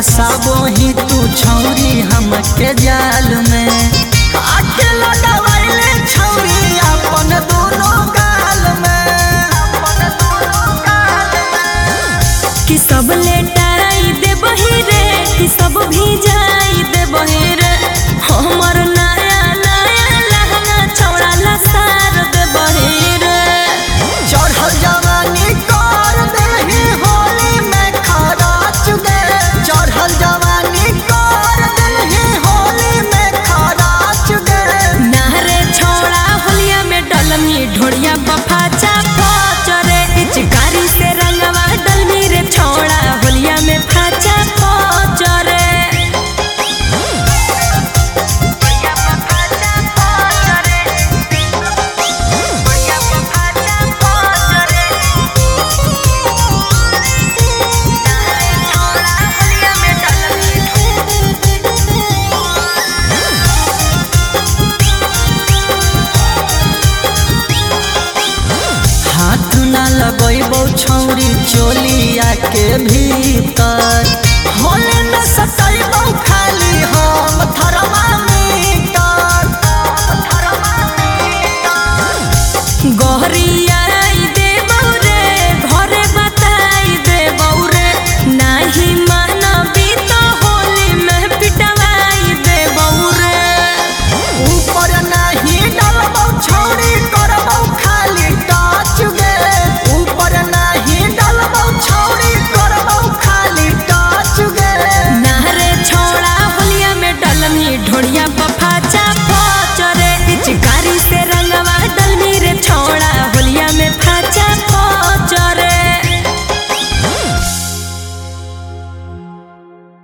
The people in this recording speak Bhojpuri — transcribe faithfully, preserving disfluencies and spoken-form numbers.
फसाबो ही तू छौरी हमके जाल में। आके लगावैले छौरी अपन दोनों गाल में, अपन दोनों गाल में। कि सब लेटाई दे बही रे, कि सब भीजाई दे बही रे। हमर नया नया लहंगा छौड़ा लसार दे बही रे। चढ़ल जवानी कर देही होली में खराच दे, चढ़ल जवानी कर देही होली में खराच दे। नारे छौड़ा होलिया में डलमी ढोड़िया बफाचा फचरे। पिचकारी से रंगवा डलमी रे छौड़ा होलिया में फाचा फचरे। हाथ ना लगैबो छौरी चोलिया के भीतर, होली में सटैबो खाली हम थरवा में।